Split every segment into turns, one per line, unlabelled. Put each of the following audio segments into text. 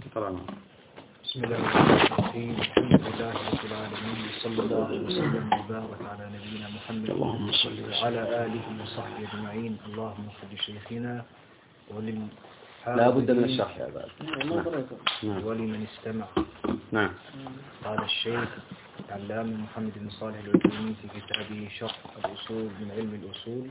طبعا.
بسم الله الرحمن الرحيم. الحمد لله رب العالمين، صلى الله وسلم وبارك على نبينا محمد
اللهم صل
وعلى آله وصحبه أجمعين. اللهم اغفر لشيخنا
لا بد من الشرح يا بعد.
ولمن استمع.
نعم.
قال الشيخ العلامة محمد بن صالح العثيمين في كتابه شرح الأصول من علم الأصول: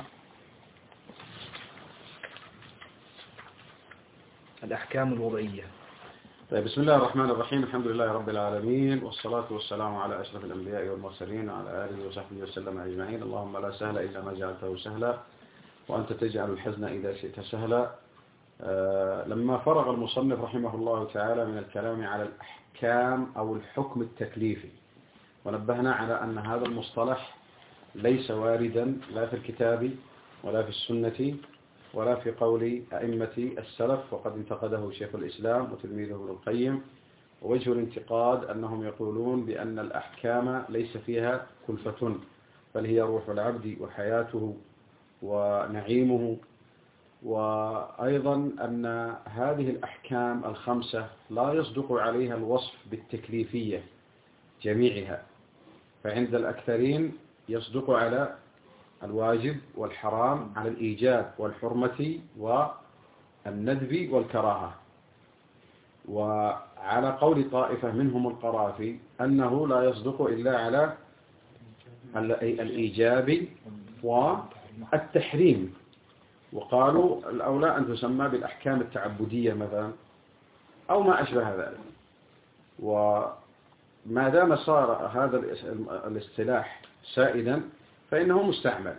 الأحكام الوضعية.
طيب، بسم الله الرحمن الرحيم. الحمد لله رب العالمين، والصلاة والسلام على أشرف الأنبياء والمرسلين وعلى آله وصحبه وسلم أجمعين. اللهم لا سهل إلا ما جعلته سهلا، وأنت تجعل الحزن إذا شئت سهلا. لما فرغ المصنف رحمه الله تعالى من الكلام على الأحكام أو الحكم التكليفي، ونبهنا على أن هذا المصطلح ليس واردا لا في الكتاب ولا في السنة ولا في قول أئمة السلف، وقد انتقده شيخ الإسلام وتلميذه ابن القيم. ووجه الانتقاد أنهم يقولون بأن الأحكام ليس فيها كلفة، بل هي روح العبد وحياته ونعيمه، وأيضا أن هذه الأحكام الخمسة لا يصدق عليها الوصف بالتكليفية جميعها، فعند الأكثرين يصدق على الواجب والحرام، على الإيجاب والحرمة والندب والكراهة. وعلى قول طائفة منهم القرافي أنه لا يصدق إلا على الإيجاب والتحريم، وقالوا الأولى أن تسمى بالأحكام التعبدية مثلا أو ما أشبه ذلك. وما دام صار هذا الاصطلاح سائدا فإنه مستعمل.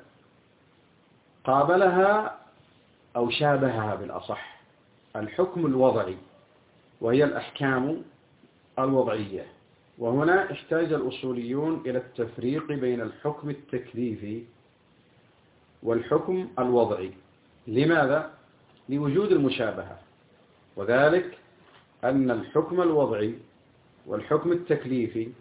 قابلها أو شابهها بالأصح الحكم الوضعي، وهي الأحكام الوضعية. وهنا احتاج الأصوليون إلى التفريق بين الحكم التكليفي والحكم الوضعي. لماذا؟ لوجود المشابهة، وذلك أن الحكم الوضعي والحكم التكليفي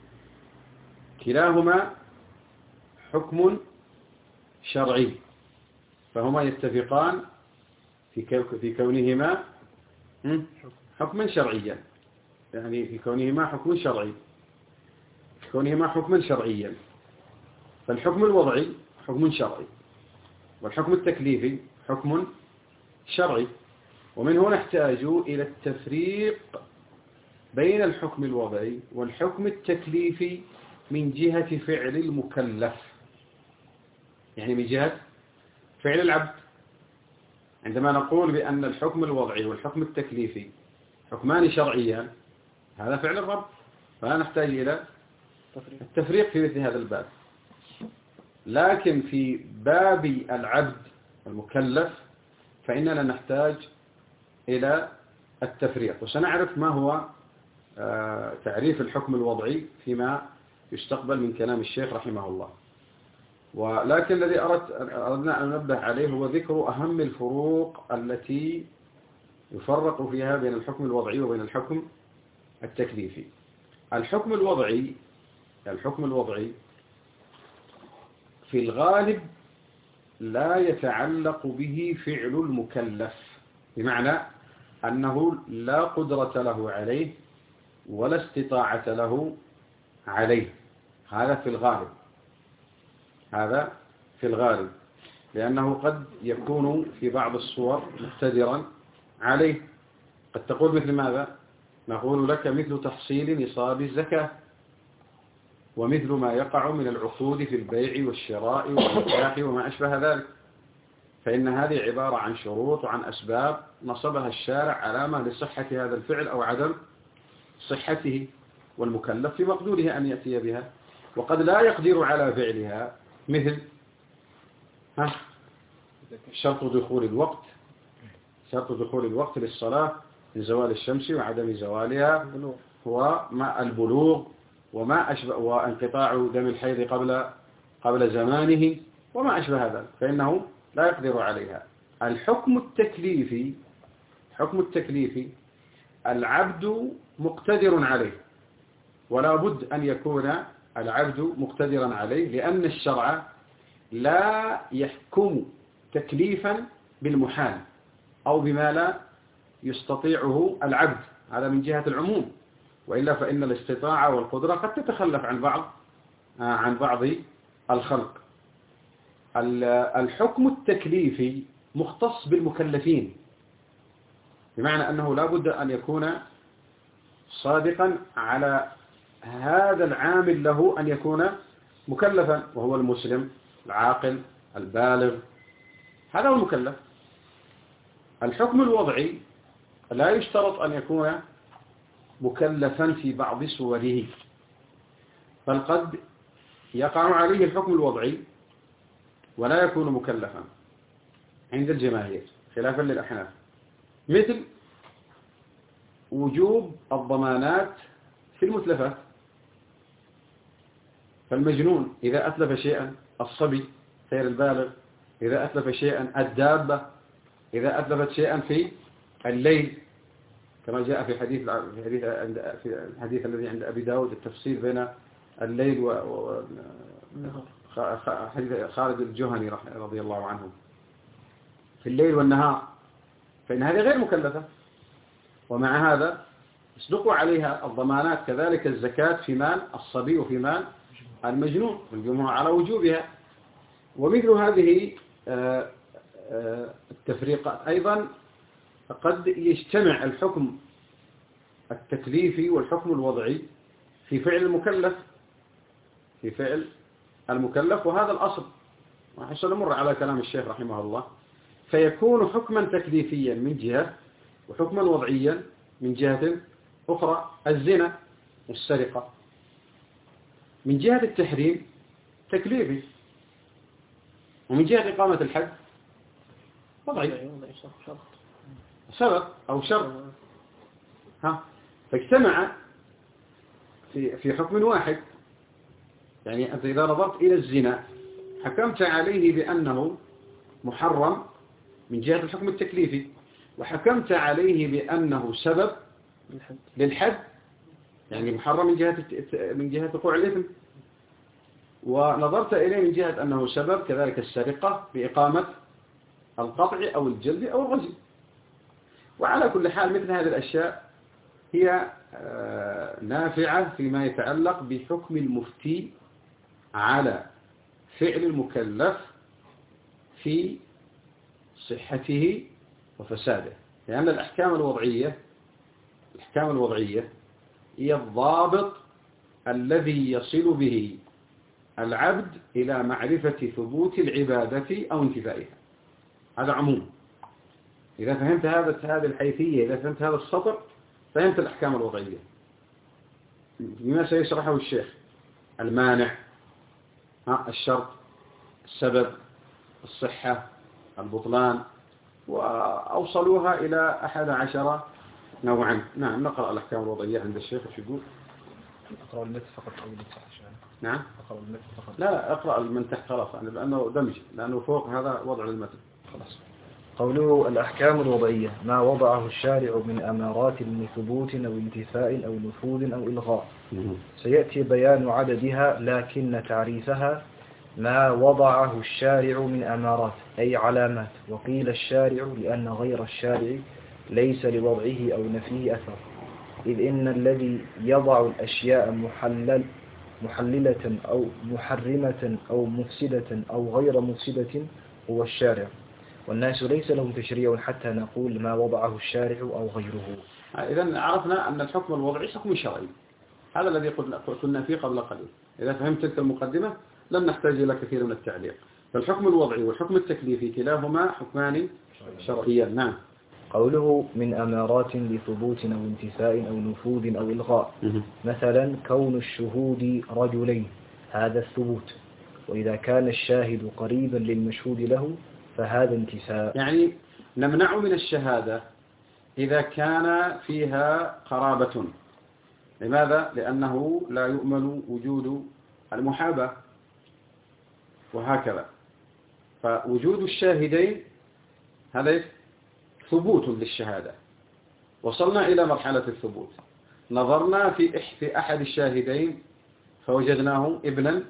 كلاهما حكم شرعي، فهما يتفقان في كونهما حكما شرعيا، يعني في كونهما حكم شرعي، في كونهما حكما شرعيا. فالحكم الوضعي حكم شرعي، والحكم التكليفي حكم شرعي. ومن هنا احتاجوا إلى التفريق بين الحكم الوضعي والحكم التكليفي من جهة فعل المكلف، يعني من جهة فعل العبد. عندما نقول بأن الحكم الوضعي والحكم التكليفي حكمان شرعيان، هذا فعل الرب، فلا نحتاج إلى التفريق في مثل هذا الباب. لكن في باب العبد المكلف فإننا نحتاج إلى التفريق، وسنعرف ما هو تعريف الحكم الوضعي فيما يستقبل من كلام الشيخ رحمه الله. ولكن الذي أردنا أن ننبه عليه هو ذكر أهم الفروق التي يفرق فيها بين الحكم الوضعي وبين الحكم التكليفي. الحكم الوضعي في الغالب لا يتعلق به فعل المكلف، بمعنى أنه لا قدرة له عليه ولا استطاعة له عليه. هذا في الغالب، لأنه قد يكون في بعض الصور مقتدرا عليه. قد تقول مثل ماذا؟ نقول لك مثل تحصيل نصاب الزكاة، ومثل ما يقع من العقود في البيع والشراء والنكاح وما أشبه ذلك، فإن هذه عبارة عن شروط وعن أسباب نصبها الشارع علامة لصحة هذا الفعل أو عدم صحته، والمكلف في مقدوره أن يأتي بها، وقد لا يقدر على فعلها، مثل شرط دخول الوقت للصلاة من زوال الشمس وعدم زوالها، وما البلوغ وما أشبه، وانقطاع دم الحيض قبل زمانه وما أشبه هذا، فإنه لا يقدر عليها. الحكم التكليفي العبد مقتدر عليه، ولا بد أن يكون العبد مقتدرا عليه، لأن الشرع لا يحكم تكليفا بالمحال أو بما لا يستطيعه العبد، هذا من جهة العموم، وإلا فإن الاستطاعة والقدرة قد تتخلف عن بعض الخلق. الحكم التكليفي مختص بالمكلفين، بمعنى أنه لا بد أن يكون صادقا على هذا العامل له أن يكون مكلفا، وهو المسلم العاقل البالغ، هذا هو المكلف. الحكم الوضعي لا يشترط أن يكون مكلفا في بعض صوره، بل قد يقع عليه الحكم الوضعي ولا يكون مكلفا عند الجماهير خلافا للأحناف، مثل وجوب الضمانات في المتلفات. فالمجنون إذا أتلف شيئا، الصبي غير البالغ إذا أتلف شيئا، الدابة إذا أتلفت شيئا في الليل، كما جاء في الحديث الذي عند أبي داود التفصيل بين الليل حديث خالد الجهني رضي الله عنه في الليل والنهار، فإن هذه غير مكلفة، ومع هذا يصدق عليها الضمانات. كذلك الزكاة في مال الصبي وفي مال المجنون، والجمهور على وجوبها. ومثل هذه التفريقات أيضا قد يجتمع الحكم التكليفي والحكم الوضعي في فعل المكلف، وهذا الأصل، وحسنمر على كلام الشيخ رحمه الله. فيكون حكما تكليفيا من جهة، وحكما وضعيا من جهة أخرى. الزنا والسرقة من جهة التحريم تكليفي، ومن جهة إقامة الحد وضعي، سبب أو شرط. فاجتمع في حكم واحد. يعني أنت إذا نظرت إلى الزنا حكمت عليه بأنه محرم من جهة الحكم التكليفي، وحكمت عليه بأنه سبب للحد، يعني محرم من جهة وقوع الإثم، ونظرت إليه من جهة أنه سبب. كذلك السرقة بإقامة القطع أو الجلد أو الرجم. وعلى كل حال مثل هذه الأشياء هي نافعة فيما يتعلق بحكم المفتي على فعل المكلف في صحته وفساده، لأن الأحكام الوضعية هي الضابط الذي يصل به العبد إلى معرفة ثبوت العبادة أو انتفائها. هذا عموم. إذا فهمت هذه الحيثية، إذا فهمت هذا السطر، فهمت الأحكام الوضعية بما سيشرحه الشيخ: المانع، الشرط، السبب، الصحة، البطلان، وأوصلوها إلى 11 نوعا. نعم، نقرأ الأحكام الوضعية عند الشيخ. ايش يقول؟
أقرأ المتن فقط أو المتن؟
نعم،
أقرأ المتن فقط.
لا، أقرأ من تحت خلاص، لأنه دمج، لأنه فوق هذا وضع المتن خلاص.
قوله الأحكام الوضعية: ما وضعه الشارع من أمارات لثبوت أو انتفاء أو نفوذ أو إلغاء. سيأتي بيان عددها، لكن تعريفها: ما وضعه الشارع من أمارات أي علامات. وقيل الشارع لأن غير الشارع ليس لوضعه أو نفيه أثر، إذ إن الذي يضع الأشياء محللة أو محرمة أو مفسدة أو غير مفسدة هو الشارع، والناس ليس لهم تشريع حتى نقول ما وضعه الشارع أو غيره.
إذن عرفنا أن الحكم الوضعي حكم شرعي، هذا الذي قلنا فيه قبل قليل. إذا فهمت تلك المقدمة لن نحتاج إلى كثير من التعليق. فالحكم الوضعي والحكم التكليفي كلاهما حكمان شرعيان. نعم.
قوله من أمارات لثبوت أو انتفاء أو نفوذ أو إلغاء، مثلا كون الشهود رجلين، هذا الثبوت، وإذا كان الشاهد قريبا للمشهود له فهذا انتفاء.
يعني نمنع من الشهادة إذا كان فيها قرابة. لماذا؟ لأنه لا يؤمن وجود المحاباة، وهكذا. فوجود الشاهدين هذا ثبوت للشهادة. وصلنا إلى مرحلة الثبوت، نظرنا في أحد الشاهدين فوجدناه ابنا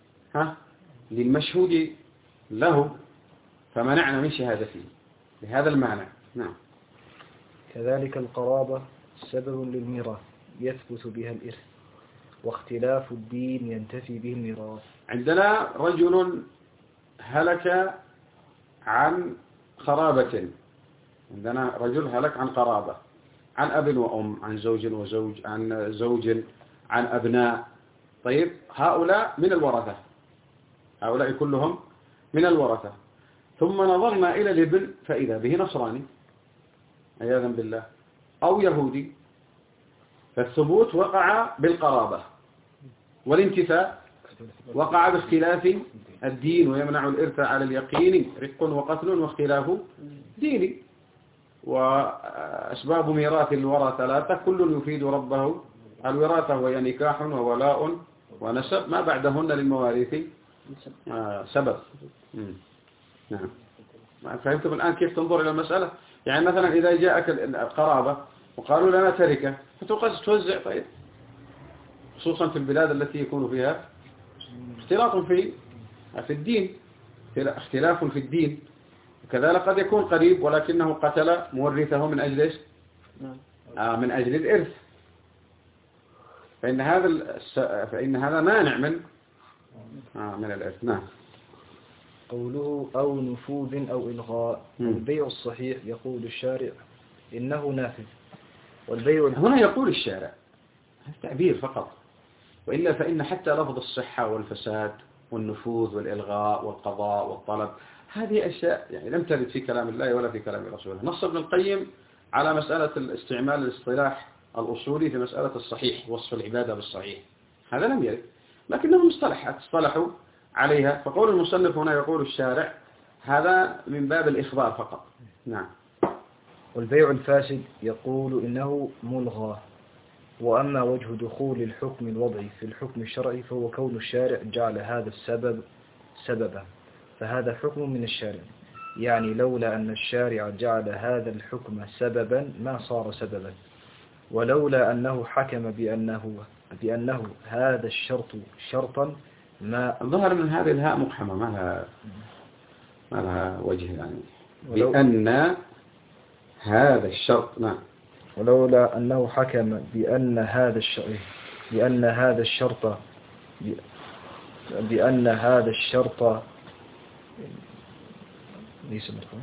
للمشهود له، فمنعنا من شهادته بهذا المعنى. نعم.
كذلك القرابة سبب للميراث يثبت بها الإرث، واختلاف الدين ينتفي به الميراث.
عندنا رجل هلك عن قرابة، عندنا رجل هلك عن قرابة، عن أب وأم، عن زوج وزوج، عن زوج، عن أبناء. طيب هؤلاء من الورثة، هؤلاء كلهم من الورثة. ثم نظرنا إلى الابن فإذا به نصراني عياذا بالله أو يهودي، فالثبوت وقع بالقرابة، والانتفاء وقع باختلاف الدين، ويمنع الإرث على اليقين رق وقتل واختلاف ديني. وأسباب ميراث الورى ثلاثة، كل يفيد ربه الوراثة، وهي نكاح وولاء ونسب، ما بعدهن للمواريث سبب. نعم، فهمتم الآن كيف تنظر إلى المسألة؟ يعني مثلا إذا جاءك القرابة وقالوا لنا تركة، فتقص توزع. طيب خصوصا في البلاد التي يكون فيها اختلاط في الدين، اختلاف في الدين، وكذلك قد يكون قريب ولكنه قتل مورثه من أجل من أجل الإرث، فإن هذا مانع من الإرث. نعم.
قوله أو نفوذ أو إلغاء. البيع الصحيح يقول الشارع إنه نافذ، والبيع
هنا يقول الشارع تعبير فقط، وإلا فإن حتى لفظ الصحة والفساد والنفوذ والإلغاء والقضاء والطلب، هذه أشياء يعني لم ترد في كلام الله ولا في كلام رسوله. نص ابن القيم على مسألة الاستعمال الاصطلاح الأصولي في مسألة الصحيح، وصف العبادة بالصحيح، هذا لم يرد، لكنهم اصطلحوا عليها. فقول المصنف هنا يقول الشارع هذا من باب الإخبار فقط. نعم.
والبيع الفاسد يقول إنه ملغى. وأما وجه دخول الحكم الوضعي في الحكم الشرعي فهو كون الشارع جعل هذا السبب سببا، فهذا حكم من الشارع، يعني لولا أن الشارع جعل هذا الحكم سببا ما صار سببا، ولولا أنه حكم بأنه هذا الشرط شرطا ما
ظهر من هذه الهاء مقحمة، ما لها وجه يعني. بأن هذا الشرط. نعم.
ولولا أنه حكم بأن هذا الشرط ليس مرفوعا،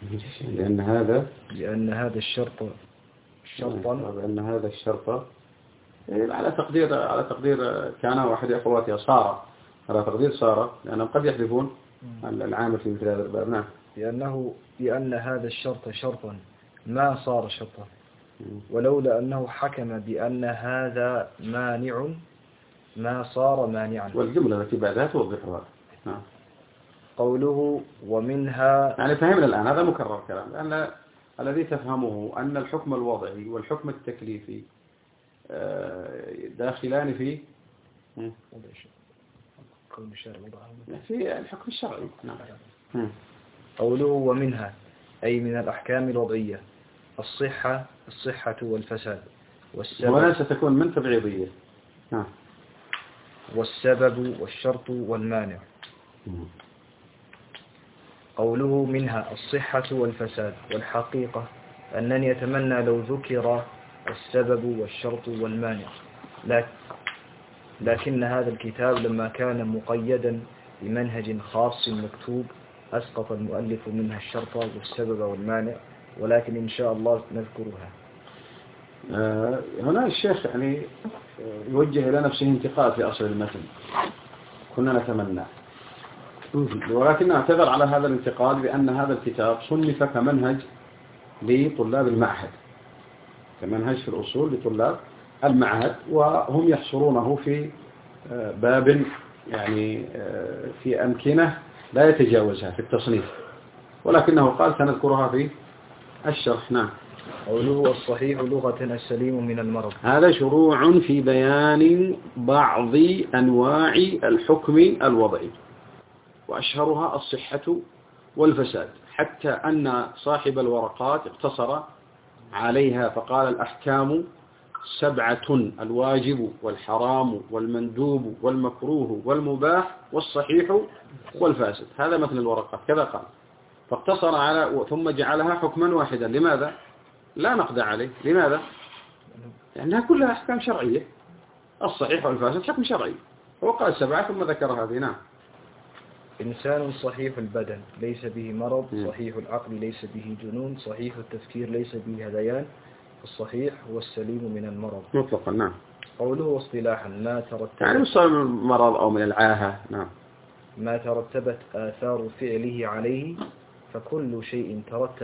بأن هذا الشرط شرطا،
بأن هذا الشرط على تقدير كان واحد أخواتها صار، على تقدير صار، لأنهم قد يحذفون العامل في مثل هذا الباب. نعم.
بأن هذا الشرط شرطا ما صار شرطا، ولولا أنه حكم بأن هذا مانع ما صار مانعا.
والجملة التي بعدها توضح هذا. نعم.
قوله ومنها،
يعني فهمنا الآن هذا مكرر كلام، لأن الذي تفهمه أن الحكم الوضعي والحكم التكليفي داخلان في الحكم الشرعي. نعم.
قوله ومنها أي من الأحكام الوضعية الصحة والفساد
ولا ستكون من تبعيضية.
والسبب والشرط والمانع. قوله منها الصحة والفساد، والحقيقة أنني أتمنى لو ذكر السبب والشرط والمانع، لكن هذا الكتاب لما كان مقيدا بمنهج خاص مكتوب أسقط المؤلف منها الشرط والسبب والمانع، ولكن إن شاء الله نذكرها.
هنا الشيخ يعني يوجه إلى نفسه انتقاد في أصل المتن، كنا نتمنى، ولكن اعتذر على هذا الانتقاد بأن هذا الكتاب صنف كمنهج لطلاب المعهد، كمنهج في الأصول لطلاب المعهد، وهم يحصرونه في باب يعني في أمكنة لا يتجاوزها في التصنيف، ولكنه قال سنذكرها في الشرح. نعم.
قوله الصحيح لغة السليم من المرض.
هذا شروع في بيان بعض أنواع الحكم الوضعي، وأشهرها الصحة والفساد، حتى أن صاحب الورقات اقتصر عليها فقال الأحكام 7: الواجب والحرام والمندوب والمكروه والمباح والصحيح والفاسد. هذا مثل الورقات كذا قال، فاقتصر على ثم جعلها حكما واحدا. لماذا؟ لا نقد عليه. لماذا؟ لأنها كلها أحكام شرعية. الصحيح والفاسد حكم شرعي. هو قال 7 ثم ذكر هذه. نعم.
إنسان صحيح البدن ليس به مرض، صحيح العقل ليس به جنون، صحيح التفكير ليس به هذيان، الصحيح هو السليم من المرض
مطلقا. نعم.
قوله اصطلاحا ما ترتبت
يعني مصاب من المرض أو من العاهة. نعم.
ما ترتبت آثار فعله عليه، فكل شيء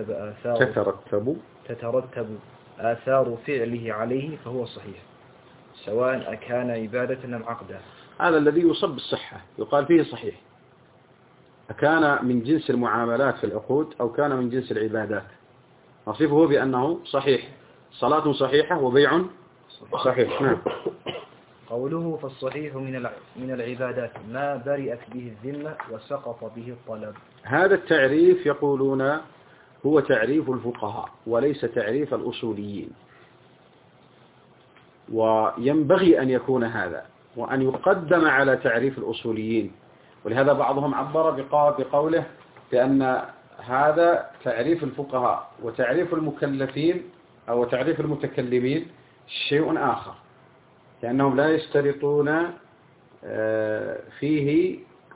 تترتب آثار فعله عليه فهو صحيح، سواء أكان عبادة أم عقدا.
هذا الذي يصب بالصحة يقال فيه صحيح، أكان من جنس المعاملات في العقود أو كان من جنس العبادات، نصفه بأنه صحيح. صلاة صحيحة وبيع صحيح. نعم.
قوله فالصحيح من العبادات ما برئت به الذمة وسقط به الطلب.
هذا التعريف يقولون هو تعريف الفقهاء وليس تعريف الأصوليين، وينبغي أن يكون هذا وأن يقدم على تعريف الأصوليين. ولهذا بعضهم عبر بقوله بأن هذا تعريف الفقهاء وتعريف المكلفين أو تعريف المتكلمين شيء آخر، لأنهم لا يشترطون فيه.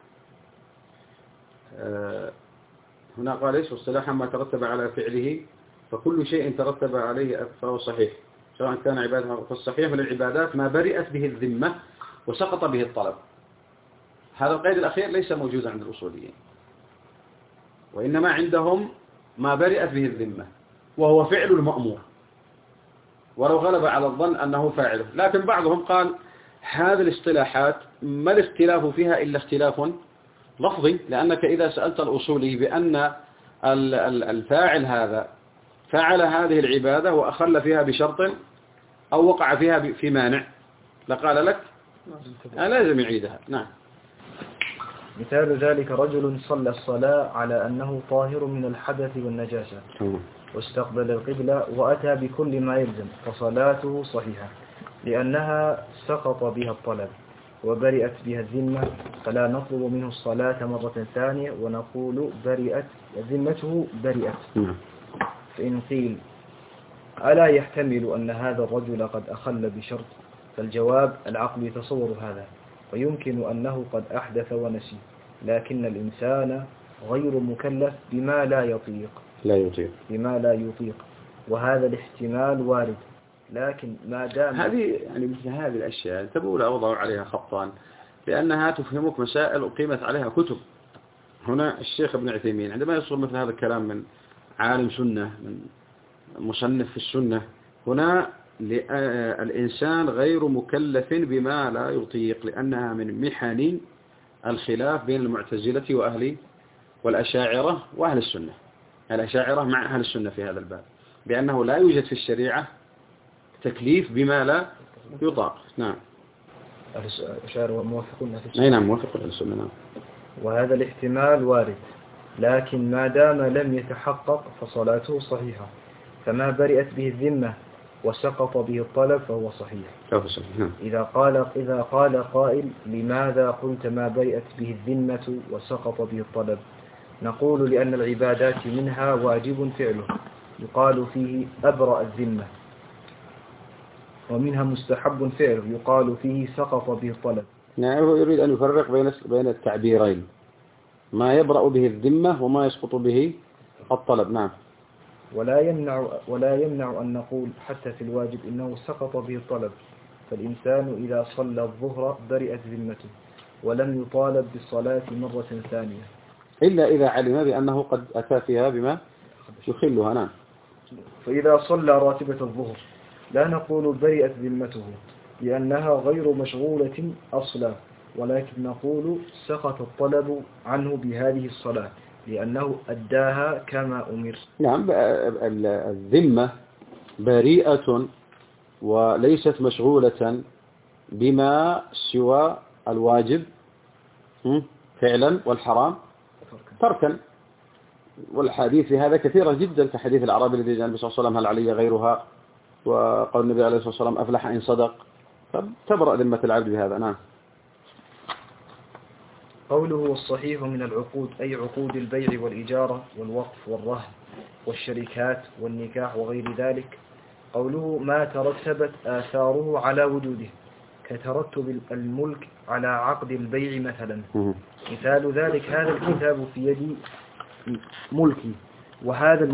هنا قال إيش؟ واصطلاحا ما ترتب على فعله فكل شيء ترتب عليه فهو صحيح، سواء كان عبادة. فالصحيح من العبادات ما برئت به الذمة وسقط به الطلب. هذا القيد الأخير ليس موجودا عند الأصوليين، وإنما عندهم ما برئت به الذمة وهو فعل المأمور، ولو غلب على الظن أنه فاعله. لكن بعضهم قال هذه الاصطلاحات ما الاختلاف فيها إلا اختلاف لفظي، لأنك إذا سألت الأصولي بأن الفاعل هذا فعل هذه العبادة وأخل فيها بشرط أو وقع فيها في مانع لقال لك لازم يعيدها. نعم.
مثال ذلك رجل صلى الصلاة على أنه طاهر من الحدث والنجاسة واستقبل القبلة وأتى بكل ما يلزم، فصلاته صحيحة لأنها سقط بها الطلب وبرئت بها الذمة، فلا نطلب منه الصلاة مرة ثانية ونقول برئت ذمته برئت. فإن قيل ألا يحتمل أن هذا الرجل قد أخل بشرط، فالجواب العقل يتصور هذا، ويمكن أنه قد أحدث ونسي، لكن الإنسان غير مكلف بما لا يطيق وهذا الاحتمال وارد، لكن ما دام
هذه يعني مثل هذه الأشياء تبول أوضعوا عليها خطان، لأنها تفهمك مسائل أقيمت عليها كتب. هنا الشيخ ابن عثيمين عندما يصل مثل هذا الكلام من عالم سنة، من مصنف في السنة، هنا الإنسان غير مكلف بما لا يطيق، لأنها من محن الخلاف بين المعتزلة والأشاعرة وأهل السنة. الأشاعرة مع أهل السنة في هذا الباب، بأنه لا يوجد في الشريعة تكليف بما لا يطاق. نعم.
الأشاعرة موافقون في السنة.
نعم موافقون في السنة. نعم.
وهذا الاحتمال وارد، لكن ما دام لم يتحقق فصلاته صحيحة، فما برئت به الذمة وسقط به الطلب فهو صحيح. إذا قال قائل لماذا قلت ما برئت به الذمة وسقط به الطلب، نقول لأن العبادات منها واجب فعله يقال فيه أبرأ الذمة، ومنها مستحب فعله يقال فيه سقط به الطلب.
نعم. هو يريد أن يفرق بين التعبيرين، ما يبرأ به الذمة وما يسقط به الطلب. نعم.
ولا يمنع أن نقول حتى في الواجب إنه سقط به الطلب، فالإنسان إذا صلى الظهر برئت ذمته ولم يطالب بالصلاة مرة ثانية،
إلا إذا علم بأنه قد أتى فيها بما يخلها. نعم.
فإذا صلى راتبة الظهر لا نقول برئت ذمته لأنها غير مشغولة أصلا، ولكن نقول سقط الطلب عنه بهذه الصلاة لأنه أداها كما أمر.
نعم. الذمة بريئة وليست مشغولة بما سوى الواجب فعلا والحرام تركا، والحديث في هذا كثيرة جدا، كحديث الأعرابي الذي جاء النبي صلى الله عليه وسلم هل علي غيرها، وقال النبي عليه الصلاة والسلام أفلح إن صدق، فتبرأ ذمة العبد بهذا. نعم.
قوله والصحيح من العقود أي عقود البيع والإجارة والوقف والرهن والشركات والنكاح وغير ذلك. قوله ما ترتبت آثاره على وجوده كترتب الملك على عقد البيع مثلا. مثال ذلك هذا الكتاب في يدي ملكي وهذا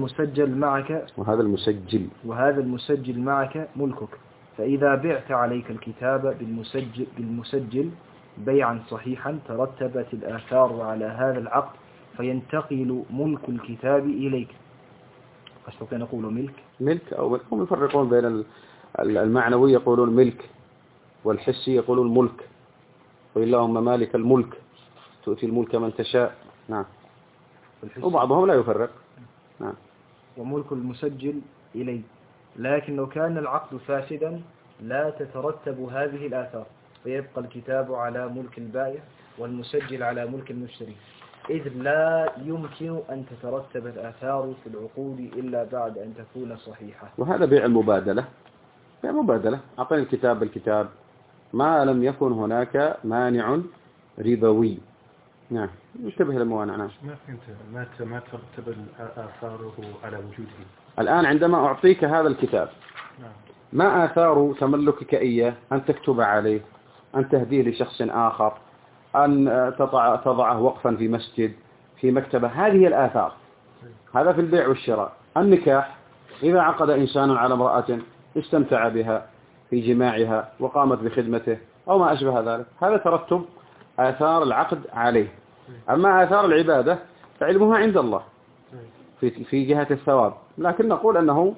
المسجل معك ملكك، فإذا بعت عليك الكتاب بالمسجل بيعا صحيحا ترتبت الآثار على هذا العقد فينتقل ملك الكتاب إليك. أستطيع نقول
ملك أو هم يفرقون بين المعنوي يقولون ملك والحسي يقولون ملك، وإلهم مالك الملك تؤتي الملك من تشاء. نعم. وبعضهم لا يفرق. نعم.
وملك المسجل إليه، لكن لو كان العقد فاسدا لا تترتب هذه الآثار، فيبقى الكتاب على ملك البائع والمسجل على ملك المشتري، إذ لا يمكن أن تترتب الآثار في العقود إلا بعد أن تكون صحيحة.
وهذا بيع المبادلة. بيع مبادلة، أعطيني الكتاب بالكتاب ما لم يكن هناك مانع ربوي. نعم. انتبه للموانع. نعم.
ما ترتب آثاره على وجوده.
الآن عندما أعطيك هذا الكتاب ما آثار تملكك إياه؟ أن تكتب عليه، أن تهديه لشخص آخر، أن تضعه وقفا في مسجد، في مكتبة، هذه الآثار. هذا في البيع والشراء. النكاح إذا عقد إنسان على امرأة استمتع بها في جماعها وقامت بخدمته أو ما أشبه ذلك، هذا ترتب آثار العقد عليه. أما آثار العبادة فعلمها عند الله في جهة الثواب، لكن نقول أنه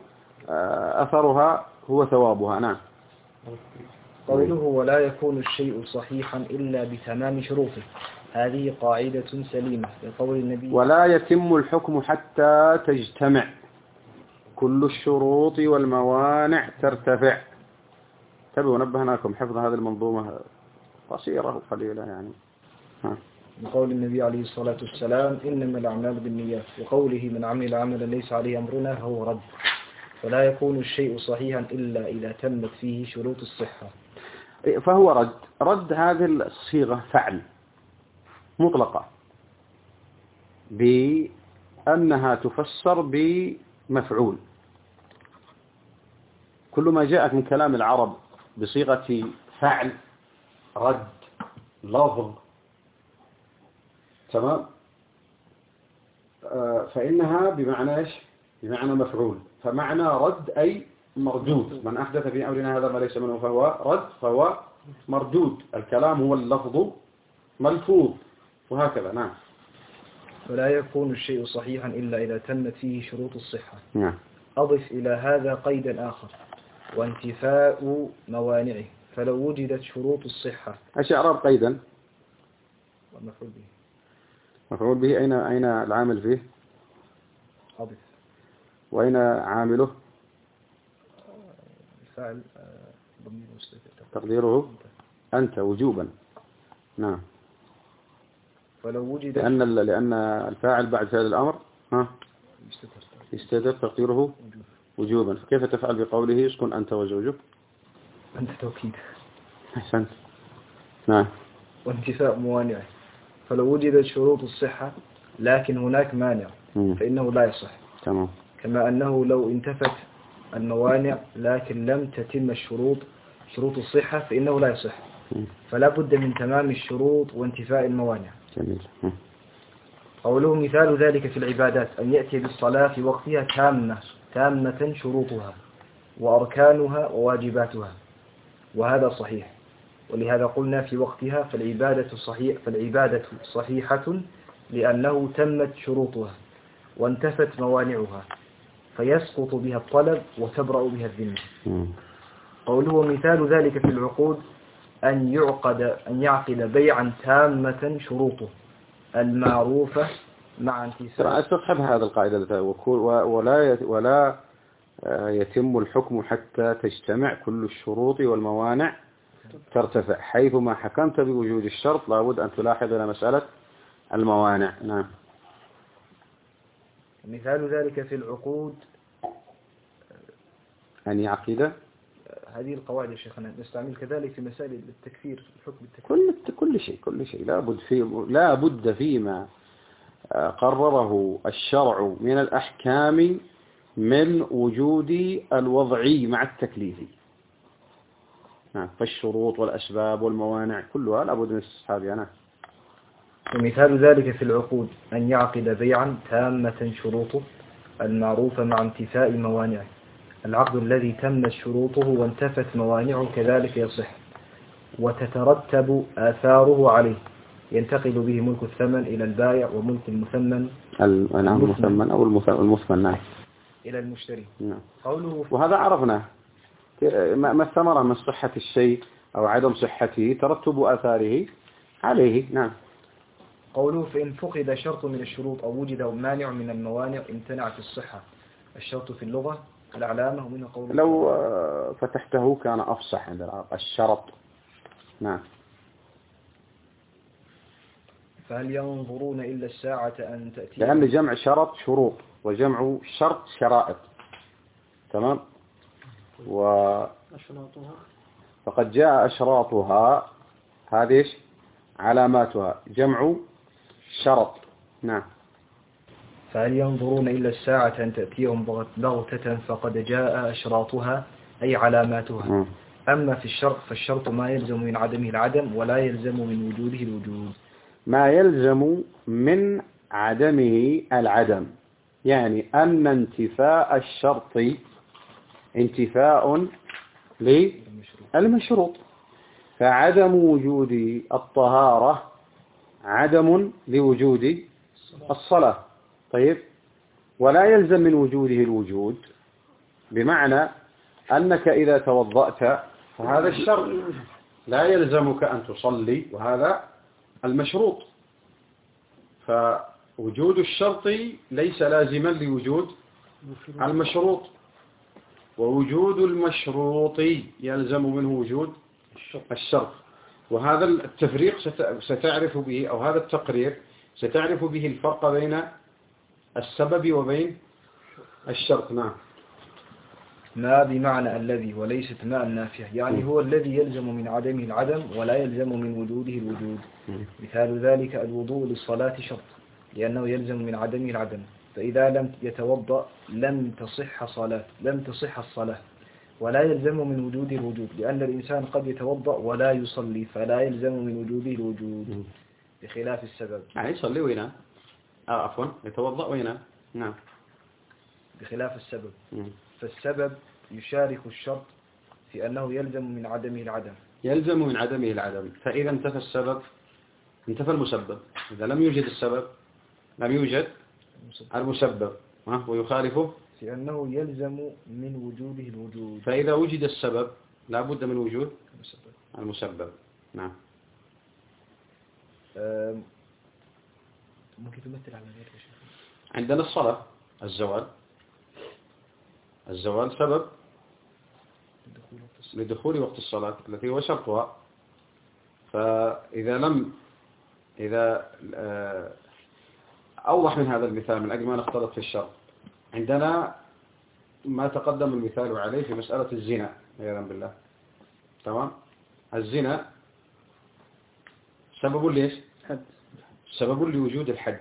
أثرها هو ثوابها. نعم.
قوله ولا يكون الشيء صحيحا إلا بتمام شروطه، هذه قاعدة سليمة لقول النبي
ولا يتم الحكم حتى تجتمع كل الشروط والموانع ترتفع. تبوا نبهناكم حفظ هذه المنظومة قصيرة وقليلة يعني.
بقول النبي عليه الصلاة والسلام إنما الأعمال بالنيات، وقوله من عمل عملا ليس عليه أمرنا هو رد. فلا يكون الشيء صحيحا إلا إذا تمت فيه شروط الصحة،
فهو رد هذه الصيغة فعل مطلقة بأنها تفسر بمفعول. كل ما جاءت من كلام العرب بصيغة فعل رد لفظ تمام فإنها بمعنى إيش؟ بمعنى مفعول. فمعنى رد أي مردود. من أحدث في أمرنا هذا ما ليس منه فهو رد، فهو مردود. الكلام هو اللفظ ملفوظ وهكذا. نعم.
فلا يكون الشيء صحيحا إلا إذا تمت فيه شروط الصحة.
نعم.
أضف إلى هذا قيدا آخر وانتفاء موانعه، فلو وجدت شروط الصحة.
ايش إعراب قيدا؟
والمفعول به.
مفعول به أين العامل فيه؟
أضف.
وأين عامله؟
الفاعل ضمير مستتر
تقديره أنت وجوبا. نعم.
فلو وجد
لأن الفاعل بعد فعل الأمر يستتر تقديره وجوبا. كيف تفعل بقوله يسكن أنت وزوجك؟
أنت توكيد.
أحسنت. نعم.
وانتفاء موانعه، فلو وجدت شروط الصحة لكن هناك مانع فإنه لا يصح.
تمام.
كما أنه لو انتفت الموانع لكن لم تتم شروط الصحة فإنه لا يصح. فلا بد من تمام الشروط وانتفاء الموانع.
جميل.
قوله مثال ذلك في العبادات أن يأتي بالصلاة في وقتها تامة شروطها وأركانها وواجباتها، وهذا صحيح. ولهذا قلنا في وقتها فالعبادة صحيحة لأنه تمت شروطها وانتفت موانعها، فيسقط بها الطلب وتبرأ بها الذمة. قوله مثال ذلك في العقود أن يعقد بيعا تامة شروطه المعروفة مع انتفاء.
استصحب هذا القاعدة ولا يتم الحكم حتى تجتمع كل الشروط والموانع ترتفع. حيثما حكمت بوجود الشرط لابد أن تلاحظ إلى مسألة الموانع. نعم.
مثال ذلك في العقود
أن يعقد.
هذه القواعد يا شيخنا نستعمل كذلك في مسائل التكفير، الحكم التكفير.
كل شيء لا بد فيما قرره الشرع من الأحكام من وجود الوضعي مع التكليفي. فالشروط والأسباب والموانع كلها لابد من استصحابها. نعم.
ومثال ذلك في العقود أن يعقد بيعا تامة شروطه المعروفة مع انتفاء موانعه. العقد الذي تمت شروطه وانتفت موانعه كذلك يصح، وتترتب آثاره عليه، ينتقل به ملك الثمن إلى البائع وملك المثمن
المثمن أو المثمن نعم
إلى المشتري.
نعم.
قوله
وهذا عرفناه ما الثمرة من صحة الشيء أو عدم صحته ترتب آثاره عليه. نعم.
قوله فإن فقد شرط من الشروط أو وجد مانع من الموانع امتنعت الصحة. الشرط في اللغة العلامة، ومنه قوله
لو فتحته كان أفصح عند العرب الشرط. نعم.
فهل ينظرون إلا الساعة أن تأتي،
لأن جمع شرط شروط وجمع شرط شرائط. تمام. فقد جاء أشراطها هذه علاماتها جمع شرط. نعم.
فهل ينظرون إلا الساعة أن تأتيهم بغتة فقد جاء أشراطها أي علاماتها. أما في الشرط فالشرط ما يلزم من عدمه العدم ولا يلزم من وجوده الوجود.
ما يلزم من عدمه العدم يعني أن انتفاء الشرط انتفاء للمشروط، فعدم وجود الطهارة عدم لوجود الصلاة. طيب، ولا يلزم من وجوده الوجود، بمعنى أنك إذا توضأت فهذا الشرط لا يلزمك أن تصلي، وهذا المشروط. فوجود الشرط ليس لازما لوجود المشروط، ووجود المشروط يلزم منه وجود الشرط. وهذا التفريق ستعرف به، أو هذا التقرير ستعرف به الفرق بين السبب وبين الشرط. نعم.
ما بمعنى الذي وليست ما النافية، يعني هو الذي يلزم من عدمه العدم ولا يلزم من وجوده الوجود. مثال ذلك الوضوء للصلاة شرط لأنه يلزم من عدمه العدم، فإذا لم يتوضأ لم تصح الصلاة، ولا يلزم من وجوده الوجود لأن الإنسان قد يتوضأ ولا يصلي فلا يلزم من وجوده الوجود، بخلاف السبب.
يعني يصلي وينام، عفوا يتوضأ وينام. نعم.
بخلاف السبب. فالسبب يشارك الشرط في أنه يلزم من عدمه العدم.
يلزم من عدمه العدم، فإذا انتفى السبب انتفى المسبب. إذا لم يوجد السبب لم يوجد المسبب، ويخالفه
في أنه يلزم من وجوده الوجود.
فإذا وجد السبب لا بد من وجود المسبب. نعم.
ممكن تمثل على ذلك يا شيخ؟
عندنا الصلاة، الزوال سبب لدخول وقت الصلاة التي هو شرطها. فإذا أوضح من هذا المثال من أجل ما نختلط في الشرط، عندنا ما تقدم المثال عليه في مسألة الزنا عياذا بالله. تمام. الزنا سبب ليش؟ حد. سبب لوجود الحد،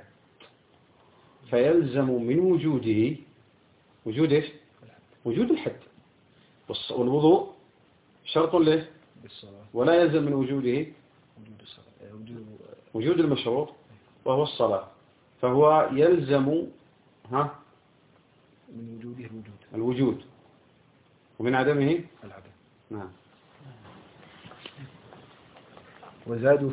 فيلزم من وجوده وجود ايش؟ وجود الحد. والوضوء شرط ليش؟ ولا يلزم من وجوده وجود المشروط وهو الصلاة، فهو يلزم
من وجوده
الوجود ومن عدمه
العدم.
نعم.
وزادوا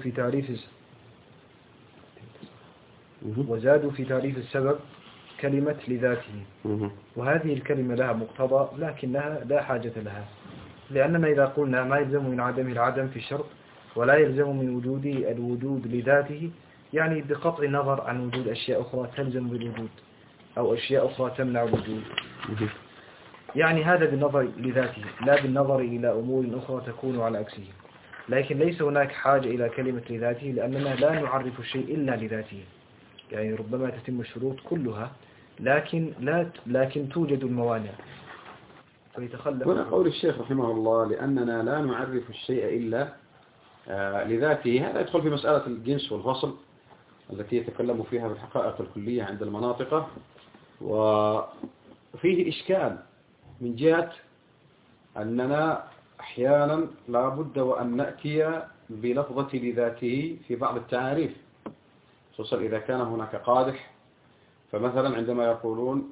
في تعريف السبب كلمة لذاته، وهذه الكلمة لها مقتضى لكنها لا حاجة لها، لأننا إذا قلنا ما يلزم من عدمه العدم في الشرط ولا يلزم من وجوده الوجود لذاته، يعني بقطع النظر عن وجود أشياء أخرى تلزم بالوجود أو أشياء أخرى تمنع الوجود، يعني هذا بالنظر لذاته لا بالنظر إلى أمور أخرى تكون على عكسه. لكن ليس هناك حاجة إلى كلمة لذاته لأننا لا نعرف الشيء إلا لذاته، يعني ربما تتم الشروط كلها لكن توجد الموانع فيتخلف.
هنا قول الشيخ رحمه الله لأننا لا نعرف الشيء إلا لذاته، هذا يدخل في مسألة الجنس والفصل التي يتكلم فيها بالحقائق الكلية عند المناطق، فيه إشكال من جهة أننا أحيانا لا بد وأن نأتي بلفظة لذاته في بعض التعاريف، خصوصا إذا كان هناك قادح. فمثلا عندما يقولون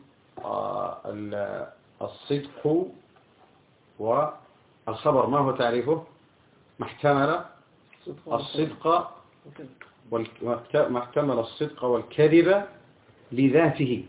الصدق والخبر، ما هو تعريفه؟ ما احتمل الصدق ما احتمل الصدق والكذب لذاته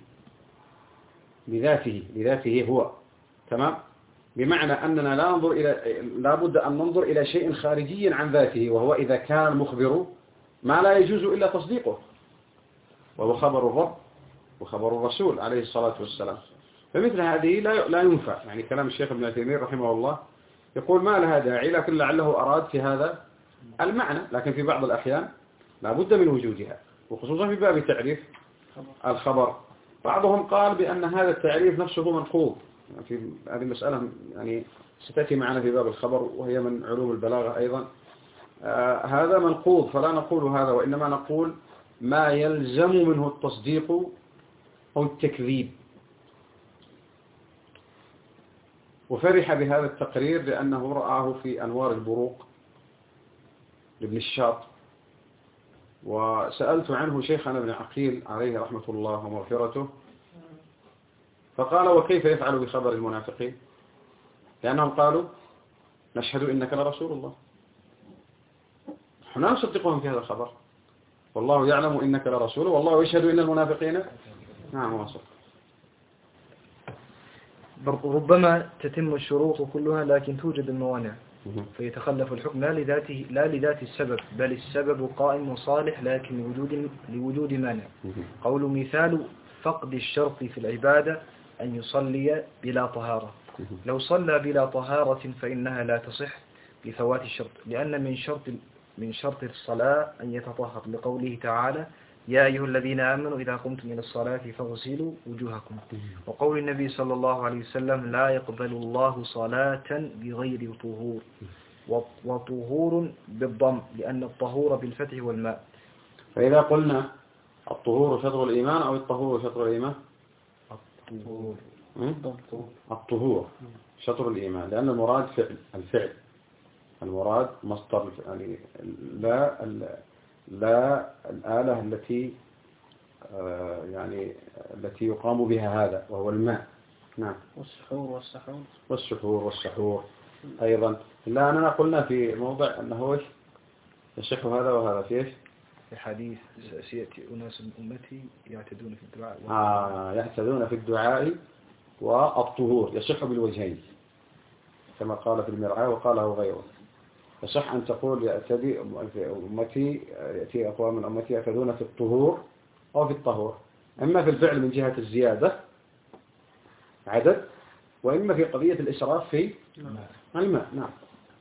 هو. تمام؟ بمعنى أننا لا بد أن ننظر إلى شيء خارجي عن ذاته، وهو إذا كان المخبر ما لا يجوز إلا تصديقه، وهو خبر الرب وخبر الرسول عليه الصلاة والسلام. فمثل هذه لا ينفع. يعني كلام الشيخ ابن تيمية رحمه الله يقول ما لها داعي، لكن لعله أراد في هذا المعنى، لكن في بعض الأحيان لا بد من وجودها، وخصوصا في باب تعريف الخبر. بعضهم قال بأن هذا التعريف نفسه منقوض. في هذه المسألة يعني ستأتي معنا في باب الخبر، وهي من علوم البلاغة أيضا. هذا منقوض، فلا نقول هذا، وإنما نقول ما يلزم منه التصديق أو التكذيب. وفرح بهذا التقرير لأنه رآه في أنوار البروق لابن الشاط، وسألت عنه شيخنا ابن عقيل عليه رحمة الله ومغفرته، فقال وكيف يفعل بخبر المنافقين؟ لأنهم قالوا نشهد إنك لرسول الله، نحن لا نصدقهم في هذا الخبر، والله يعلم إنك لرسول، والله يشهد إن المنافقين نعم واصل.
ربما تتم الشروط كلها لكن توجد الموانع، فيتخلف الحكم لا لذات السبب، بل السبب قائم وصالح لكن لوجود مانع. قول مثال فقد الشرط في العبادة أن يصلي بلا طهارة. لو صلى بلا طهارة فإنها لا تصح لفوات الشرط، لأن من شرط الصلاة أن يتطهر، لقوله تعالى يا أيها الذين آمنوا إذا قمتم إلى الصلاة فاغسلوا وجوهكم. وقول النبي صلى الله عليه وسلم لا يقبل الله صلاة بغير طهور، وطهور بالضم لأن الطهور بالفتح والماء.
فإذا قلنا الطهور شطر الإيمان أو الطهور شطر الإيمان؟ الطهور شطر الإيمان، لأن المراد الفعل، المراد مصدر، يعني لا الآلة التي يقام بها هذا، وهو الماء. نعم. والسحور أيضا. لا أننا قلنا في موضع أنه إيش يصح هذا وهذا في إيش؟
في حديث سيأتي أناس من أمتي يعتدون في الدعاء
يعتدون في الدعاء والطهور، يصح بالوجهين كما قال في المرعاة وقاله غيره. يصح أن تقول يأتي أقوام من أمتي يعتدون في الطهور أو في الطهور، إما في الفعل من جهة الزيادة عدد، وإما في قضية الإسراف في الماء. نعم.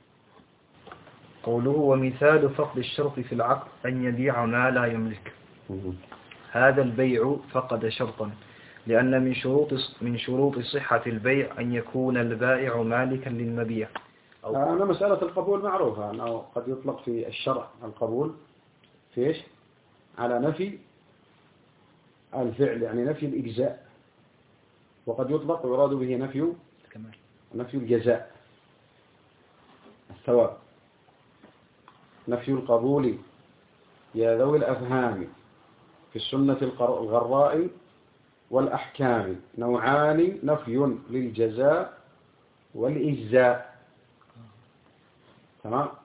قوله ومثال فقد الشرط في العقد أن يبيع ما لا يملك. هذا البيع فقد شرطا، لأن من شروط صحة البيع أن يكون البائع مالكا للمبيع.
أنا مسألة القبول معروفة أنه قد يطلق في الشرع القبول في إيش؟ على نفي الفعل، يعني نفي الإجزاء، وقد يطلق ويراد به نفي الجزاء الثواب. نفي القبول يا ذوي الأفهام في السنة الغراء والأحكام نوعان، نفي للجزاء والإجزاء. تمام.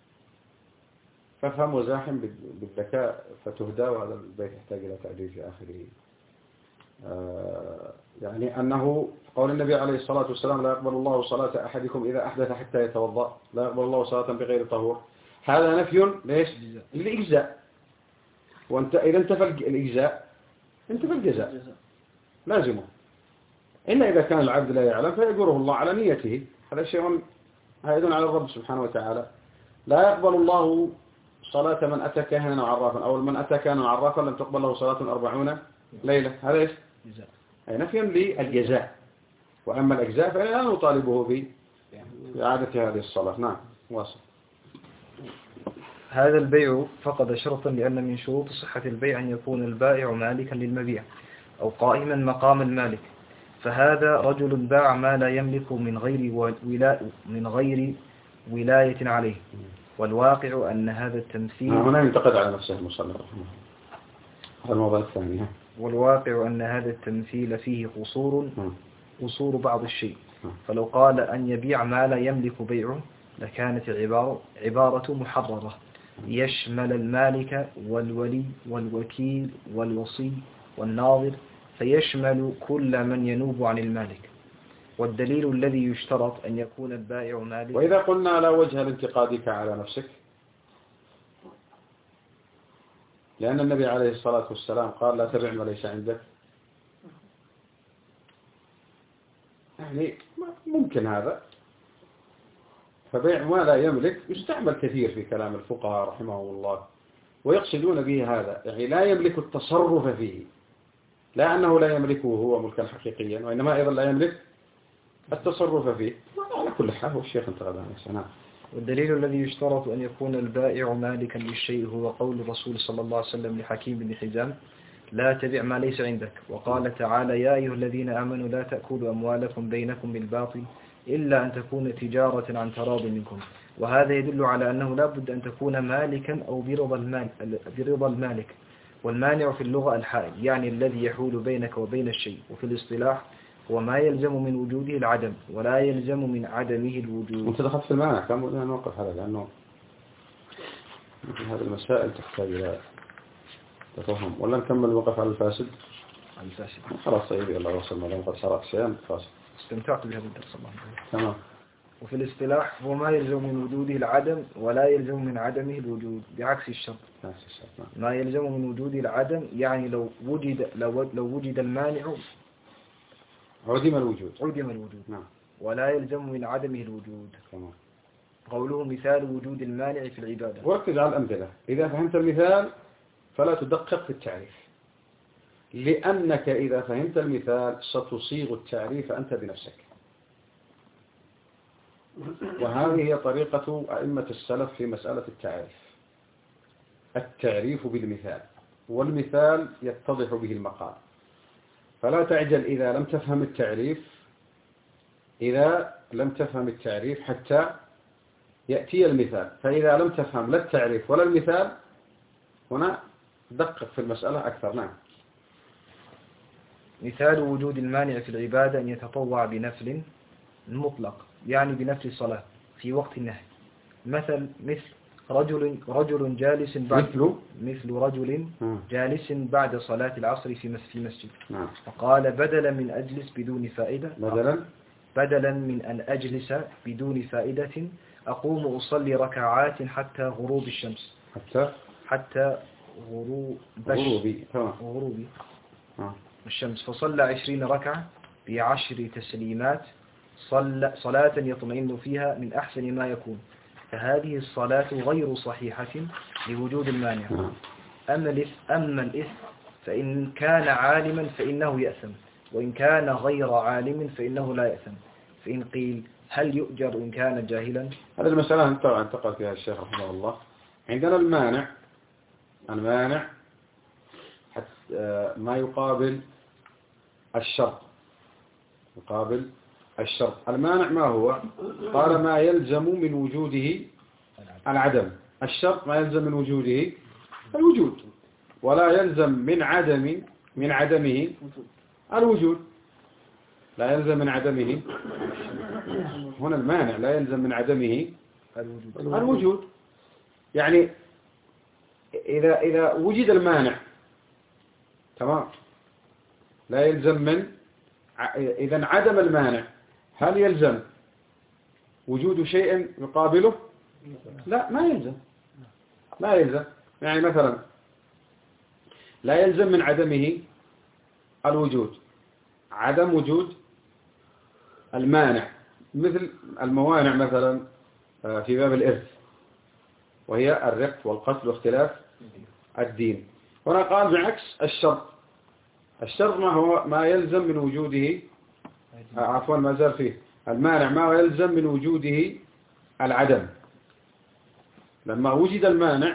فافهم وزاحم بالذكاء فتهدى، وهذا البيت يحتاج إلى تعديل في آخره. يعني أنه قول النبي عليه الصلاة والسلام لا يقبل الله صلاة أحدكم إذا أحدث حتى يتوضأ، لا يقبل الله صلاة بغير طهور. هذا نفي ليش؟ للإجزاء. وانت إذا انتفى الإجزاء انتفى الجزاء لازمه، إلا إذا كان العبد لا يعلم فيجره الله على نيته. هذا شيء عائد على الرب سبحانه وتعالى. لا يقبل الله صلاة من أتى كاهنا وعرافا، أو من أتى كاهنا وعرافا لم تقبل له صلاة 40 ليلة. هذا إيش؟ أي نفي للجزاء. وأما الأجزاء فلا نطالبه بإعادة هذه الصلاة. نعم واصل.
هذا البيع فقد شرطا، لأن من شروط صحة البيع أن يكون البائع مالكا للمبيع أو قائما مقام المالك، فهذا رجل باع ما لا يملك من غير ولاية عليه. والواقع أن هذا التمثيل
هنا ينتقد على نفسه المصنف رحمه الله. هذا الموضوع الثاني.
والواقع أن هذا التمثيل فيه قصور بعض الشيء. فلو قال أن يبيع ما لا يملك بيعه لكانت عبارة محررة يشمل المالك والولي والوكيل والوصي والناظر، فيشمل كل من ينوب عن المالك. والدليل الذي يشترط أن يكون البائع مالك.
وإذا قلنا على وجه الانتقادك على نفسك، لأن النبي عليه الصلاة والسلام قال لا تبع ما ليس عندك، يعني ممكن هذا. فبيع ما لا يملك يستعمل كثير في كلام الفقهاء رحمه الله، ويقصدون به هذا، يعني لا يملك التصرف فيه، لا أنه لا يملكه هو ملكا حقيقيا، وإنما أيضا لا يملك التصرف فيه. على كل حال هو الشيخ انتقد عن نفسه.
والدليل الذي يشترط أن يكون البائع مالكا للشيء هو قول الرسول صلى الله عليه وسلم لحكيم بن حزام لا تبع ما ليس عندك. وقال تعالى يا أيها الذين آمنوا لا تأكلوا أموالكم بينكم بالباطل إلا أن تكون تجارة عن تراض منكم. وهذا يدل على أنه لا بد أن تكون مالكا أو برضا المالك. والمانع في اللغة الحائل، يعني الذي يحول بينك وبين الشيء. وفي الاصطلاح هو ما يلزم من وجوده العدم ولا يلزم من عدمه الوجود.
أنت دخلت في المعنى، كم بدنا نوقف هذا، لأنه هذه المسائل تحتاج إلى تفهم. ولا نكمل الوقف على الفاسد؟
على الفاسد
خلاص طيب، الله وصلنا لهم قد صارت شيئا فاسد.
استمتعت بهذا الدرس الله.
تمام.
وفي الاصطلاح هو ما يلزم من وجوده العدم ولا يلزم من عدمه الوجود، بعكس الشرط. ما يلزم من وجوده العدم، يعني لو وجد المانع
عدم الوجود.
نعم. ولا يلزم من عدمه الوجود.
تمام.
قوله مثال وجود المانع في العبادة.
وركز على الأمثلة. إذا فهمت المثال فلا تدقق في التعريف، لأنك إذا فهمت المثال ستصيغ التعريف أنت بنفسك. وهذه هي طريقة أئمة السلف في مسألة التعريف بالمثال، والمثال يتضح به المقال. فلا تعجل إذا لم تفهم التعريف حتى يأتي المثال. فإذا لم تفهم لا التعريف ولا المثال هنا دقق في المسألة أكثر. نعم.
مثال وجود المانع في العبادة أن يتطوع بنفل مطلق، يعني بنفل الصلاة في وقت النهي. مثل رجل جالس جالس بعد صلاة العصر في مسجد.
نعم.
فقال بدلا من أن أجلس بدون فائدة أقوم أصلي ركعات حتى غروب الشمس. حتى غروب الشمس. فصلى 20 ركعة ب10 تسليمات، صلاة يطمئن فيها من أحسن ما يكون. فهذه الصلاة غير صحيحة لوجود المانع. أما الإثم فإن كان عالما فإنه يأثم، وإن كان غير عالم فإنه لا يأثم. فإن قيل هل يؤجر إن كان جاهلا؟
هذه المسألة انتقل فيها الشيخ رحمه الله. عندنا المانع ما يقابل الشرط. المانع ما هو؟ قال ما يلزم من وجوده العدم. الشرط ما يلزم من وجوده الوجود، ولا يلزم من عدمه الوجود. لا يلزم من عدمه، هنا المانع لا يلزم من عدمه الوجود. يعني إذا وجد المانع تمام لا يلزم من، إذا عدم المانع هل يلزم وجود شيء يقابله؟ لا، ما يلزم. يعني مثلا لا يلزم من عدمه الوجود عدم وجود المانع، مثل الموانع مثلا في باب الإرث، وهي الرق والقتل واختلاف الدين. هنا قال بعكس الشرط ما هو؟ ما يلزم من وجوده، عفوا ما زال فيه المانع ما يلزم من وجوده العدم. لما وجد المانع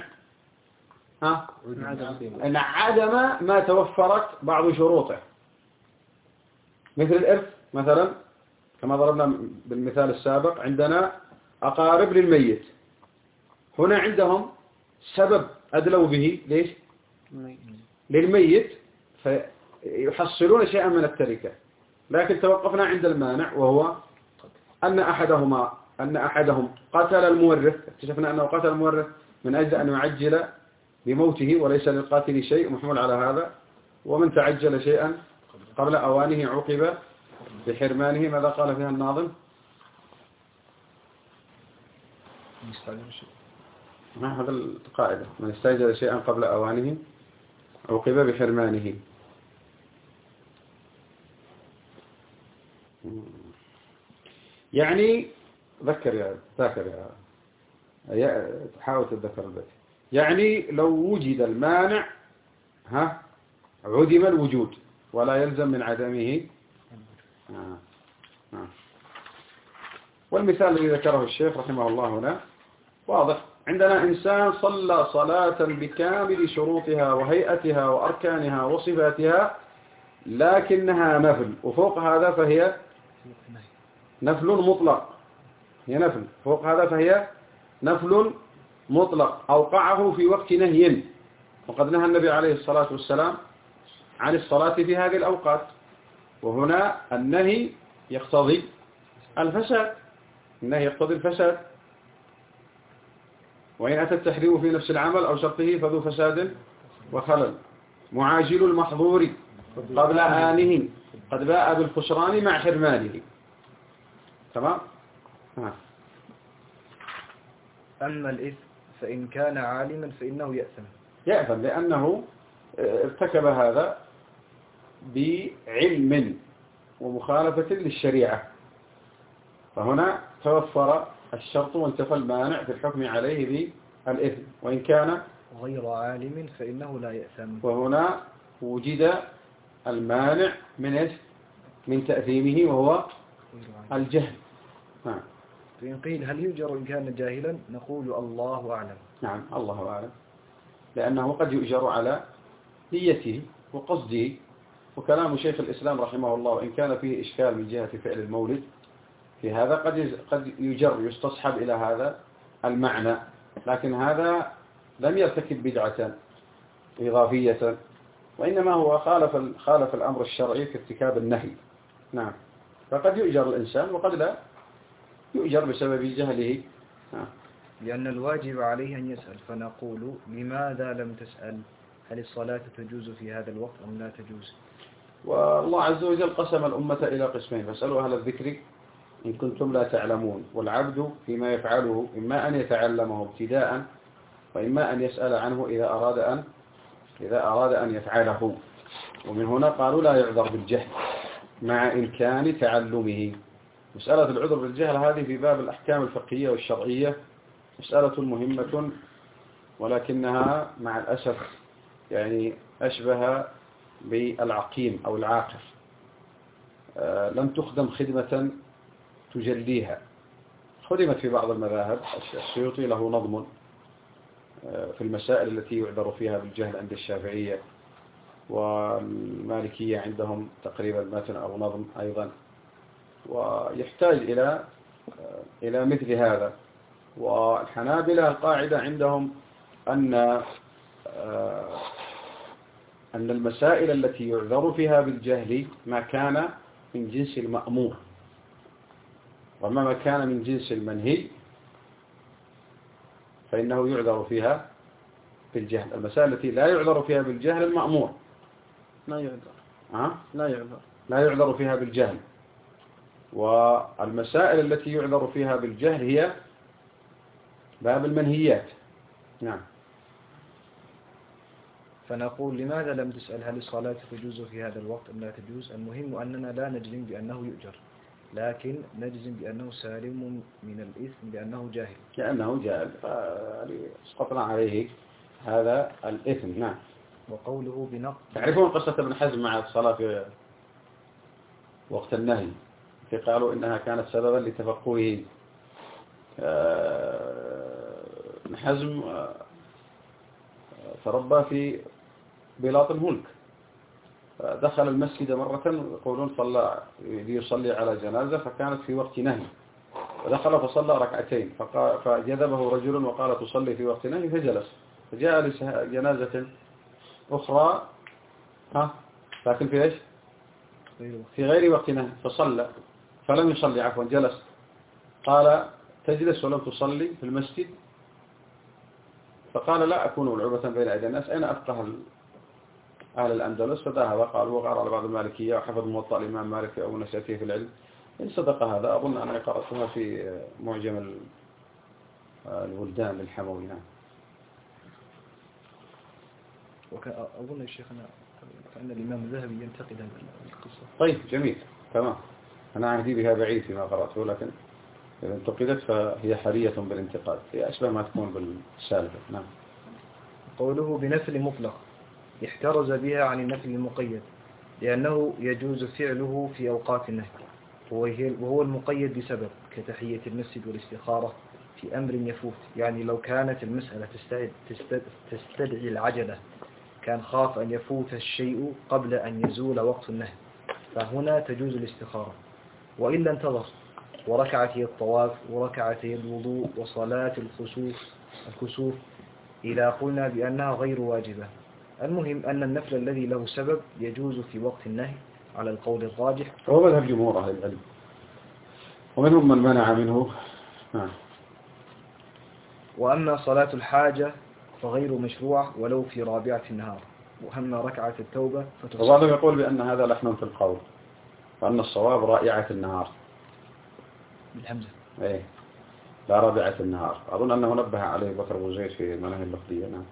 ان عدم ما توفرت بعض شروطه. مثل الإرث مثلا، كما ضربنا بالمثال السابق، عندنا أقارب للميت، هنا عندهم سبب أدلوا به ليش؟ للميت، فيحصلون شيئا من التركة، لكن توقفنا عند المانع، وهو أن أحدهم قتل المورث، اكتشفنا أنه قتل المورث من أجل أن يعجل بموته وليس للقاتل شيء، محمول على هذا. ومن تعجل شيئا قبل أوانه عوقب بحرمانه. ماذا قال فيها الناظم؟ هذا القاعدة: من استعجل شيئا قبل أوانه عوقب بحرمانه. يعني ذكر تحاول تتذكر البيت. يعني لو وجد المانع عدم الوجود ولا يلزم من عدمه. والمثال الذي ذكره الشيخ رحمه الله هنا واضح. عندنا إنسان صلى صلاة بكامل شروطها وهيئتها وأركانها وصفاتها، لكنها نفل، وفوق هذا فهي نفل مطلق، هي نفل، فوق هذا فهي نفل مطلق أوقعه في وقت نهي، وقد نهى النبي عليه الصلاة والسلام عن الصلاة في هذه الأوقات، وهنا النهي يقتضي الفساد، النهي يقتضي الفساد، وإن أتى التحريم في نفس العمل أو شرطه فذو فساد وخلل. معاجل المحظور قبل آنه قد باء بالخسران مع حرمانه. تمام؟
أما الإثم فإن كان عالما فإنه
يأثم لأنه ارتكب هذا بعلم ومخالفة للشريعة، فهنا توفر الشرط وانتفى المانع في الحكم عليه بالإثم. وإن كان
غير عالم فإنه لا يأثم،
وهنا وجد المانع من تأثيمه وهو الجهل.
فإن قيل هل يؤجر إن كان جاهلا نقول الله أعلم.
نعم، الله أعلم، لأنه قد يؤجر على نيته وقصده. وكلام شيخ الإسلام رحمه الله إن كان فيه إشكال من جهة فعل المولد في هذا قد يجر يستصحب إلى هذا المعنى، لكن هذا لم يرتكب بدعة إضافية، وإنما هو خالف الأمر الشرعي في ارتكاب النهي. نعم، فقد يؤجر الإنسان وقد لا يؤجر بسبب جهله.
لأن الواجب عليه أن يسأل، فنقول لماذا لم تسأل؟ هل الصلاة تجوز في هذا الوقت أم لا تجوز؟
والله عز وجل قسم الأمة إلى قسمين: فاسألوا أهل الذكر إن كنتم لا تعلمون. والعبد فيما يفعله إما أن يتعلمه ابتداء، وإما أن يسأل عنه إذا أراد أن يفعله. ومن هنا قالوا لا يعذر بالجهل مع إمكان تعلمه. مسألة العذر بالجهل هذه في باب الأحكام الفقهية والشرعية مسألة مهمة، ولكنها مع الأسف يعني أشبه بالعقيم أو العاقر، لم تخدم خدمة تجليها. خدمت في بعض المذاهب، السيوطي له نظم في المسائل التي يعذر فيها بالجهل عند الشافعية، والمالكية عندهم تقريبا متن أو نظم أيضا، ويحتاج إلى مثل هذا. والحنابلة القاعدة عندهم أن المسائل التي يعذر فيها بالجهل ما كان من جنس المأمور، وما ما كان من جنس المنهي فإنه يعذر فيها بالجهل. المسائل التي لا يعذر فيها بالجهل المأمور لا يعذر فيها بالجهل، والمسائل التي يعذر فيها بالجهل هي باب المنهيات. نعم.
فنقول لماذا لم تسأل هل الصلاة تجوز في هذا الوقت أم لا تجوز؟ المهم أننا لا نجزم بأنه يؤجر، لكن نجزم بأنه سالم من الإثم لأنه جاهل.
لأنه جاهل فسقطنا عليه هذا الإثم. نعم.
وقوله بنقض.
تعرفون قصة ابن حزم مع الصلاة في وقت النهي، قالوا إنها كانت سببا لتفقهه. ابن حزم تربى في بلاط الملك، دخل المسجد مرة يقولون ليصلي على جنازة فكانت في وقت نهي، فدخل فصلى ركعتين فجذبه رجل وقال تصلي في وقت نهي فجلس، فجاء لجنازة أخرى لكن في إيش؟ في غير وقت نهي فصلى فلم يصلي عفوا جلس، قال تجلس ولم تصلي في المسجد؟ فقال لا أكون ملعوبة بين أيدي الناس، أين أفقه أهل الأندلس؟ فذهب قال وقال على بعض المالكية وحفظ موطأ الإمام مالك أو نسيته في العلم. إن صدق هذا أظن أنا قرأتها في معجم الولدان للحموي. نعم.
أظن يا شيخنا فإن الإمام الذهبي ينتقد هذه القصة.
طيب جميل تمام، أنا عندي بها بعيد فيما قرأته، لكن إذا انتقدت فهي حرية بالانتقاد، هي أشبه ما تكون بالسالفة. نعم.
قوله بنفل مطلق احترز بها عن النفل المقيد، لأنه يجوز فعله في أوقات النهي، وهو المقيد بسبب كتحية المسجد والاستخارة في أمر يفوت. يعني لو كانت المسألة تستدعي العجلة كان خاف أن يفوت الشيء قبل أن يزول وقت النهي، فهنا تجوز الاستخارة. وإلا انتظر وركعتي الطواف وركعتي الوضوء وصلاة الكسوف إذا قلنا بأنها غير واجبة. المهم أن النفل الذي له سبب يجوز في وقت النهي على القول الراجح،
وهو مذهب جمهور أهل العلم، ومنهم من منع منه.
وأما صلاة الحاجة فغير مشروع ولو في رابعة النهار. وأما ركعة التوبة
فبعضهم يقول بأن هذا لحن في القول، وأن الصواب رائعة النهار
بالهمزة،
إيه لا رابعة النهار. أظن أنه نبه عليه بكر أبو زيد في مناهي اللفظية. نعم.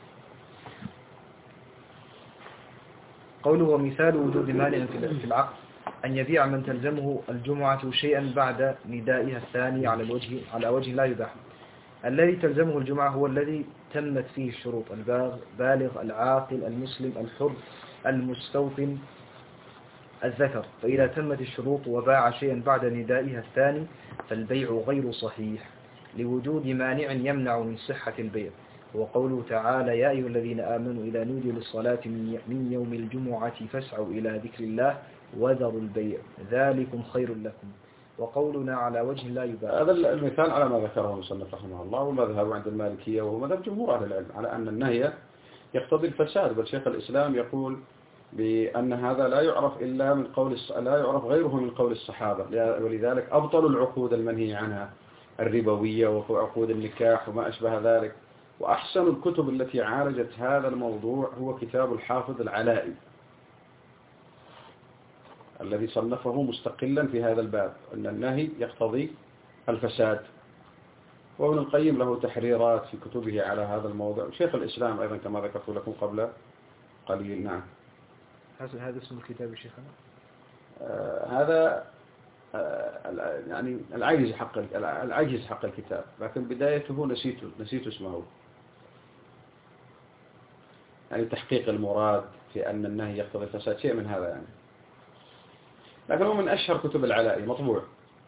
قوله ومثال وجود مانع في العقد أن يبيع من تلزمه الجمعة شيئا بعد ندائها الثاني على وجه لا يباح. الذي تلزمه الجمعة هو الذي تمت فيه الشروط: البالغ العاقل المسلم الحر المستوطن الذكر. فإذا تمت الشروط وباع شيئا بعد ندائها الثاني فالبيع غير صحيح لوجود مانع يمنع من صحة البيع. وقوله تعالى يا أيها الذين آمنوا إذا نودي للصلاة من يوم الجمعة فاسعوا إلى ذكر الله وذروا البيع ذلكم خير لكم. وقولنا على وجه لا يباح،
هذا المثال على ما ذكره المصنف رحمه الله، والمذهب عند المالكية وهو مذهب جمهور أهل العلم على أن النهي يقتضي الفساد. بل شيخ الإسلام يقول بأن هذا لا يعرف إلا من قول لا يعرف غيره من قول الصحابة، ولذلك أبطلوا العقود المنهي عنها الربوية وعقود النكاح وما أشبه ذلك. وأحسن الكتب التي عالجت هذا الموضوع هو كتاب الحافظ العلائي الذي صنفه مستقلا في هذا الباب، أن النهي يقتضي الفساد. وابن القيم له تحريرات في كتبه على هذا الموضوع، شيخ الإسلام أيضا كما ذكرت لكم قبل قليل. نعم.
هذا اسم الكتاب شيخنا؟
هذا يعني العجز حق الكتاب، لكن بدايته نسيت اسمه، يعني تحقيق المراد في أن النهي يقتضي الفساد، شيء من هذا يعني، لكن هو من أشهر كتب العلائي مطبوع.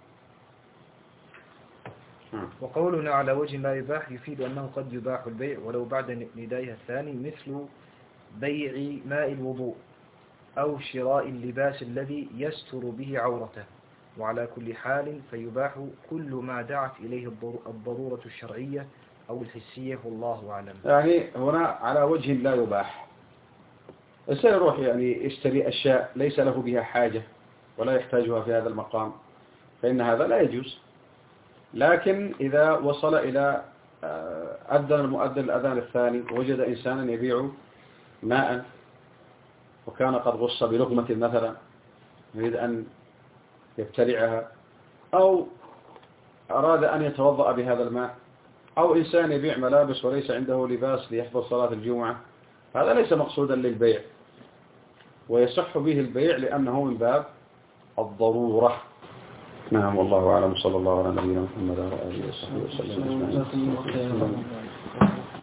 وقولنا على وجه لا يباح يفيد أنه قد يباح البيع ولو بعد ندائها الثاني، مثل بيع ماء الوضوء أو شراء اللباس الذي يستر به عورته. وعلى كل حال فيباح كل ما دعت إليه الضرورة الشرعية أو الحسية والله أعلم.
يعني هنا على وجه لا يباح، الإنسان يروح يعني يشتري أشياء ليس له بها حاجة ولا يحتاجها في هذا المقام، فإن هذا لا يجوز. لكن إذا وصل إلى أذن المؤذن الأذان الثاني ووجد إنسانا يبيع ماء وكان قد غص بلقمة مثلا يريد أن يبتلعها، أو أراد أن يتوضأ بهذا الماء، أو إنسان يبيع ملابس وليس عنده لباس ليحضر صلاة الجمعة، هذا ليس مقصودا للبيع ويصح به البيع لأنه من باب الضرورة. نعم والله أعلم، صلى الله على نبينا محمد وعلى آله وصحبه وسلم.